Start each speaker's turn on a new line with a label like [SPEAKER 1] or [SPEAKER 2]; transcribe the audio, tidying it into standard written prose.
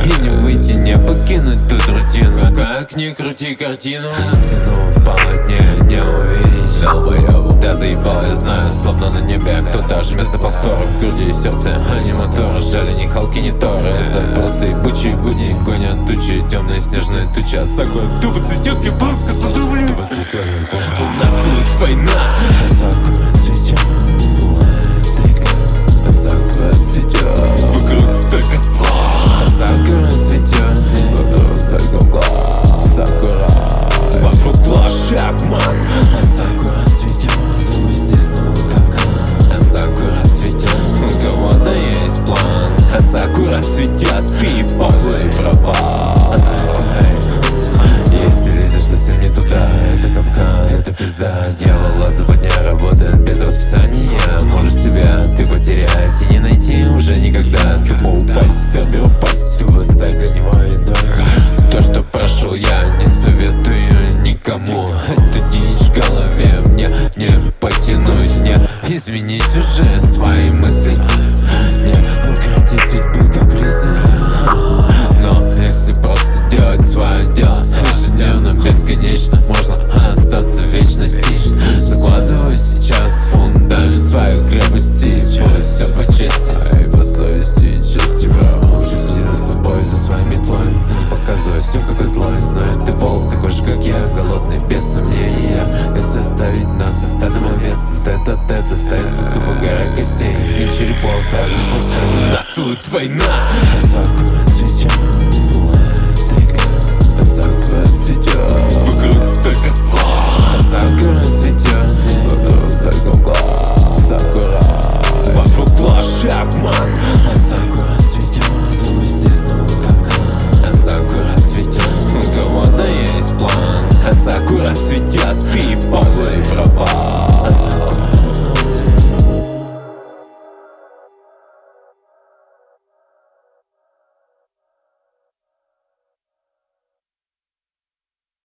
[SPEAKER 1] И не выйти, не покинуть тут рутину. Как ни крути картину, истину в полотне не увидеть. Долбоёб, да заебал, я знаю, словно на небе кто-то жмет на повтор. В груди сердце, а не мотор. Жаль, ни халки, ни торы. Это просто ебучие будни, гонят тучи, темные снежные тучи. От сакуры тупо цветет, я близко саду, блин. У нас тут война. Сакура цветет, сакура цветет. Вокруг столько зла. Сакура цветет, вокруг только мгла. Сакура, вокруг ложь и обман. Сакура цветет, запусти снова капкан. Сакура цветет, у кого-то есть план. Сакура цветет, ты подлый пропал. Если лезешь совсем не туда, это капкан, это пизда. Дьявола западня работает без расписания. Можешь себя ты потерять и не найти уже никогда. Тупо упасть, забил в пасть, тупо стать для него едой. То, что прошел я, не советую никому. Эту дичь в голове мне не потянуть, не изменить уже свои мысли, не укротить судьбы капризы. Но если просто делать свое дело ежедневно, бесконечно, можно остаться в вечности. Закладывай сейчас фундамент своей крепости. Будет все по чести и по совести и чести, бро. Лучше следи за собой, за своей метлой. Не показывай всем, какой злой. Знаю, ты волк, такой же, как я, голодный, без сомнения. Если оставить нас со стадом овец, тет-а-тет остается тупо гора костей и черепов. У нас тут война. Сакура цветет, сакура цветет, вокруг столько зла. Сакура цветет, вокруг только мгла. Сакура, вокруг ложь и обман. Сакура цветет, запусти снова капкан. Сакура цветет, у кого-то есть план. Сакура цветет, ты подлый